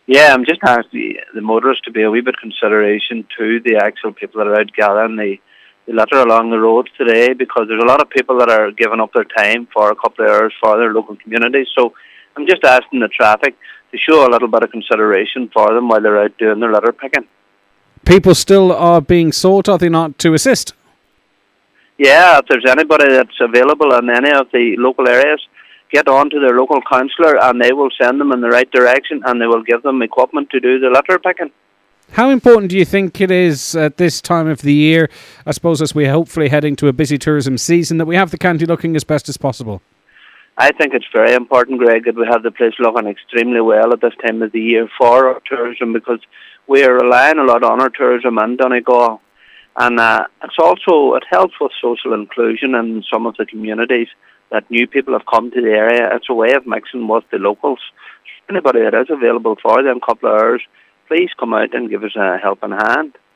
Yeah, I'm just asking the motorists to be a wee bit consideration to the actual people that are out gathering the litter along the roads today, because there's a lot of people that are giving up their time for a couple of hours for their local communities. So I'm just asking the traffic to show a little bit of consideration for them while they're out doing their litter picking. People still are being sought, are they not, to assist? Yeah, if there's anybody that's available in any of the local areas, get on to their local councillor and they will send them in the right direction and they will give them equipment to do the litter picking. How important do you think it is at this time of the year, I suppose as we're hopefully heading to a busy tourism season, that we have the county looking as best as possible? I think it's very important, Greg, that we have the place looking extremely well at this time of the year for our tourism, because we are relying a lot on our tourism in Donegal. And it helps with social inclusion in some of the communities that new people have come to the area. It's a way of mixing with the locals. Anybody that is available for them couple of hours, please come out and give us a helping hand.